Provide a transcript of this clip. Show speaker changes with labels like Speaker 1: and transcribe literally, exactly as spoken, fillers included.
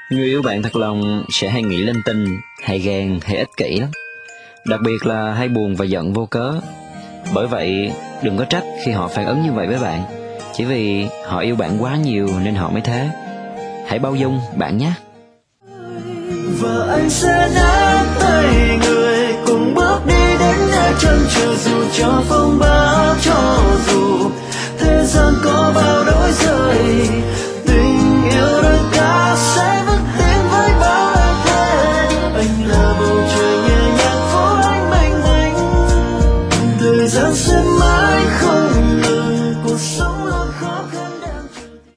Speaker 1: Người yêu bạn thật lòng sẽ hay nghĩ linh tinh, hay ghen, hay ích kỷ lắm. Đặc biệt là hay buồn và giận vô cớ. Bởi vậy, đừng có trách khi họ phản ứng như vậy với bạn. Chỉ vì họ yêu bạn quá nhiều nên họ mới thế. Hãy bao dung bạn nhé.
Speaker 2: Và anh sẽ nắm tay người